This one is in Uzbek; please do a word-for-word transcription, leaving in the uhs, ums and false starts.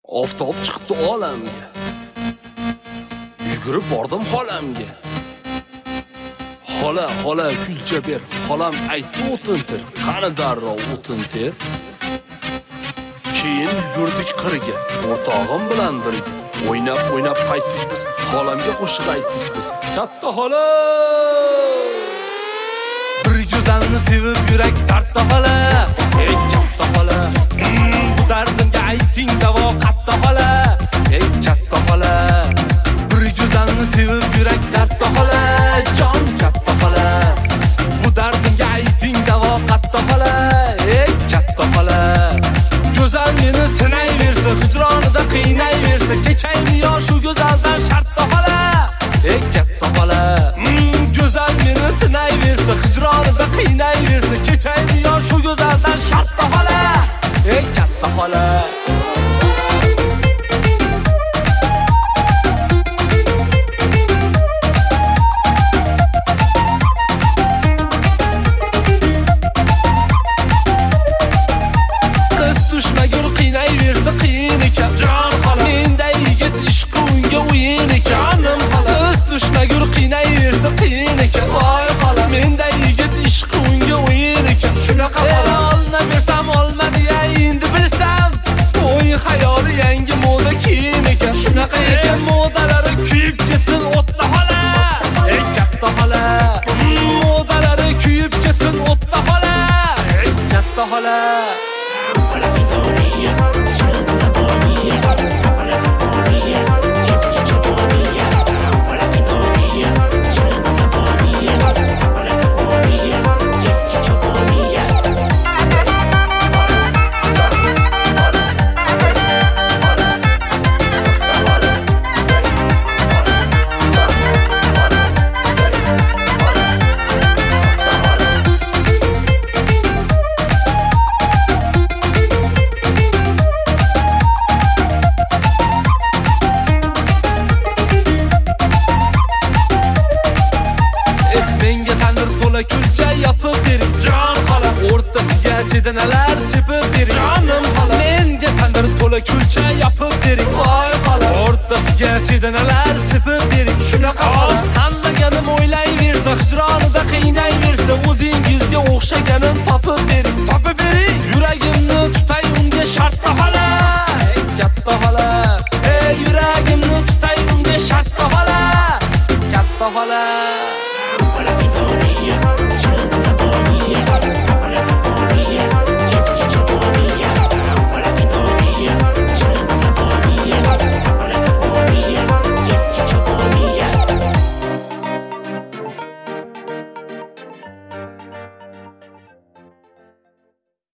Oftob chiqdi olamga. Yugurib bordim xolamga. Xola, xola kulcha ber. Xolam aytdi o'tintir. Qani darrov o'tin ter. Keyin yugurdik qirga. O'rtog'im bilan birga. O'ynab, o'ynab qaytdik biz. Xolamga qo'shiq aytdik biz. Katta xola! Bir go'zalni sevib yurak tartda xola. Ey katta xola! Bu dardimga ayting davo qatta xola. Ey katta xola! Bir go'zalni sevib yurak tartda xola. Jon katta xola! Bu dardimga ayting davo qatta xola. Ey katta xola! Go'zal meni sinayversa, hijronida qiynayversa, kechaymi yo shu go'zaldan shartda xola. Ey katta xola! Go'zal meni sinayversa, hijronida qiynayversa, kechaymi yo shu go'zaldan shartda xola. Ey katta xola! Qiz tushmagur qiynayversa qiyin ekan. Jon xola, menday yigit ishqi unga o'yin ekan. Jonim xola, qiz tushmagur qiynayversa qiyin ekan. Voy xola, menday yigit ishqi unga o'yin ekan. Shunaqa xola, olnaversam olmadi ya endi bilsam. O'y xayoli yangi moda kiyim ekan. Shunaqa ekan, modalari kuyib ketsin o'tda xola. Ey katta xola, modalari kuyib ketsin o'tda xola. Ey katta xola. Kulcha yapib bering jon xola, o'rtasiga sedanalar sepib bering jonim xola. Menga tandir to'la kulcha yapib bering voy xola, o'rtasiga sedanalar sepib bering. Shunaqa xola, tanlaganim o'ylayversa, hijronida qiynayversa, o'zingizga o'xshaganim topib bering.